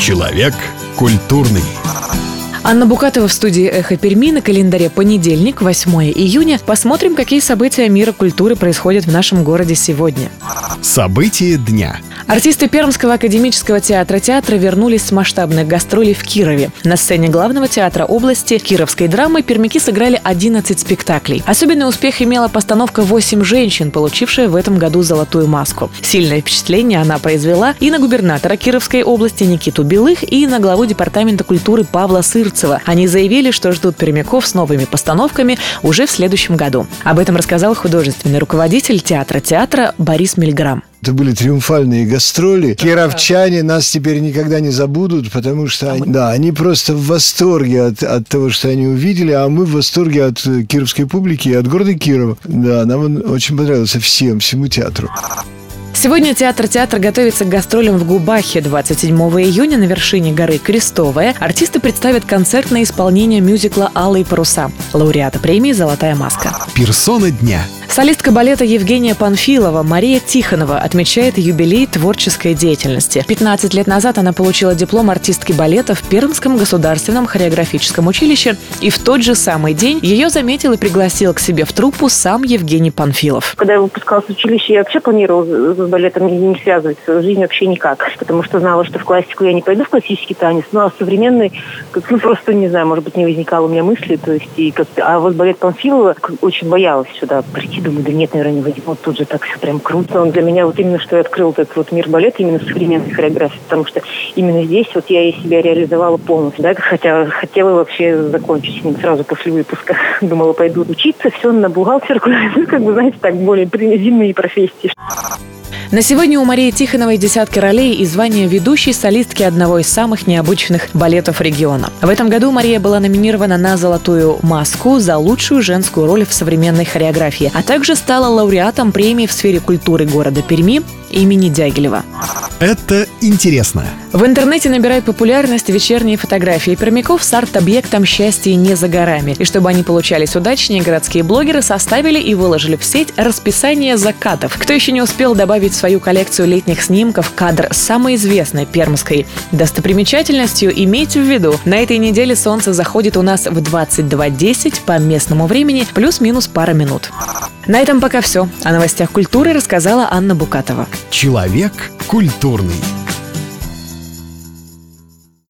Человек культурный. Анна Букатова в студии «Эхо Перми». На календаре понедельник, 8 июня. Посмотрим, какие события мира культуры происходят в нашем городе сегодня. События дня. Артисты Пермского академического театра вернулись с масштабных гастролей в Кирове. На сцене главного театра области Кировской драмы пермяки сыграли 11 спектаклей. Особенный успех имела постановка «8 женщин», получившая в этом году «Золотую маску». Сильное впечатление она произвела и на губернатора Кировской области Никиту Белых, и на главу департамента культуры Павла Сырцева. Они заявили, что ждут пермяков с новыми постановками уже в следующем году. Об этом рассказал художественный руководитель театра Борис Мильграм. Это были триумфальные гастроли. Кировчане нас теперь никогда не забудут, потому что они просто в восторге от того, что они увидели, а мы в восторге от кировской публики и от города Кирова. Да, нам он очень понравился всему театру. Сегодня театр готовится к гастролям в Губахе. 27 июня на вершине горы Крестовая артисты представят концертное исполнение мюзикла «Алые паруса» лауреата премии «Золотая маска». Персона дня. Солистка балета Евгения Панфилова Мария Тихонова отмечает юбилей творческой деятельности. 15 лет назад она получила диплом артистки балета в Пермском государственном хореографическом училище, и в тот же самый день ее заметил и пригласил к себе в труппу сам Евгений Панфилов. Когда я выпускалась с училища, я вообще планировала с балетом не связывать свою жизнь вообще никак, потому что знала, что в классику я не пойду, в классический танец, ну а современный, просто не знаю, может быть, не возникало у меня мысли, то есть, а вот балет Панфилова очень боялась сюда прийти. Думаю, да нет, наверное, не возьмут, тут же так все прям круто. Он для меня вот именно, что я открыл этот вот мир балета именно современной хореографии, потому что именно здесь вот я и себя реализовала полностью, да, хотя хотела вообще закончить с ним сразу после выпуска. Думала, пойду учиться, все на бухгалтерку, знаете, так, более зимние профессии. На сегодня у Марии Тихоновой десятки ролей и звание ведущей солистки одного из самых необычных балетов региона. В этом году Мария была номинирована на «Золотую маску» за лучшую женскую роль в современной хореографии, а также стала лауреатом премии в сфере культуры города Перми имени Дягилева. Это интересно. В интернете набирают популярность вечерние фотографии пермяков с арт-объектом «Счастье не за горами». И чтобы они получались удачнее, городские блогеры составили и выложили в сеть расписание закатов. Кто еще не успел добавить в свою коллекцию летних снимков кадр с самой известной пермской достопримечательностью, имейте в виду, на этой неделе солнце заходит у нас в 22:10 по местному времени, плюс-минус пара минут. На этом пока все. О новостях культуры рассказала Анна Букатова. Человек культурный.